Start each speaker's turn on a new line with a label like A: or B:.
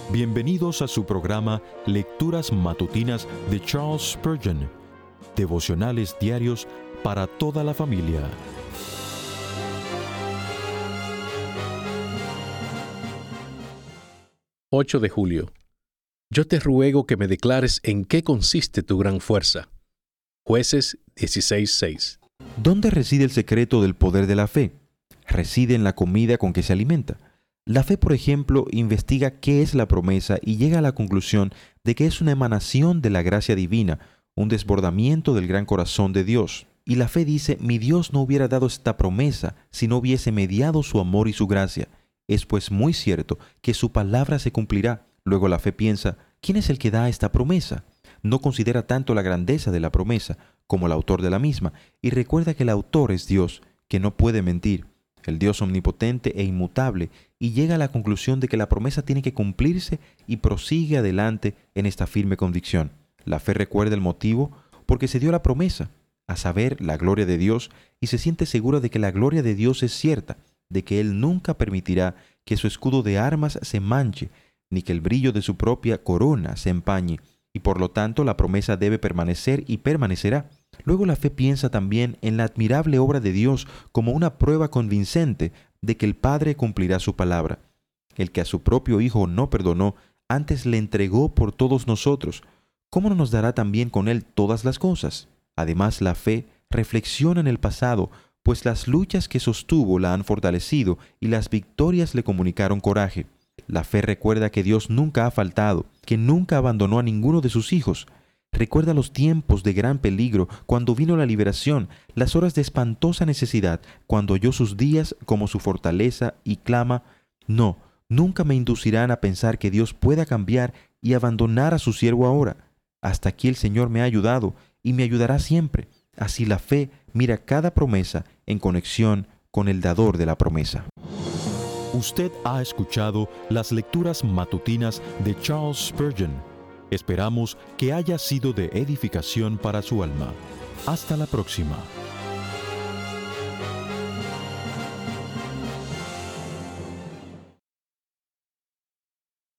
A: Bienvenidos a su programa Lecturas Matutinas de Charles Spurgeon, devocionales diarios para toda la familia.
B: «8 de julio. Yo te ruego que me declares en qué consiste tu gran fuerza». Jueces 16:6.
C: ¿Dónde reside el secreto del poder de la fe? Reside en la comida con que se alimenta. La fe, por ejemplo, investiga qué es la promesa y llega a la conclusión de que es una emanación de la gracia divina, un desbordamiento del gran corazón de Dios. Y la fe dice: mi Dios no hubiera dado esta promesa si no hubiese mediado su amor y su gracia. Es pues muy cierto que su palabra se cumplirá. Luego la fe piensa: ¿quién es el que da esta promesa? No considera tanto la grandeza de la promesa como el autor de la misma, y recuerda que el autor es Dios, que no puede mentir, el Dios omnipotente e inmutable, y llega a la conclusión de que la promesa tiene que cumplirse y prosigue adelante en esta firme convicción. La fe recuerda el motivo porque se dio la promesa, a saber, la gloria de Dios, y se siente segura de que la gloria de Dios es cierta, de que Él nunca permitirá que su escudo de armas se manche, ni que el brillo de su propia corona se empañe, y por lo tanto la promesa debe permanecer y permanecerá. Luego la fe piensa también en la admirable obra de Dios como una prueba convincente de que el Padre cumplirá su palabra. El que a su propio Hijo no perdonó, antes le entregó por todos nosotros. ¿Cómo no nos dará también con Él todas las cosas? Además, la fe reflexiona en el pasado, pues las luchas que sostuvo la han fortalecido y las victorias le comunicaron coraje. La fe recuerda que Dios nunca ha faltado, que nunca abandonó a ninguno de sus hijos. Recuerda los tiempos de gran peligro, cuando vino la liberación, las horas de espantosa necesidad, cuando oyó sus días como su fortaleza y clama: no, nunca me inducirán a pensar que Dios pueda cambiar y abandonar a su siervo ahora. Hasta aquí el Señor me ha ayudado y me ayudará siempre. Así la fe mira cada promesa en conexión con el dador de la promesa.
A: Usted ha escuchado las lecturas matutinas de Charles Spurgeon. Esperamos que haya sido de edificación para su alma. Hasta la próxima.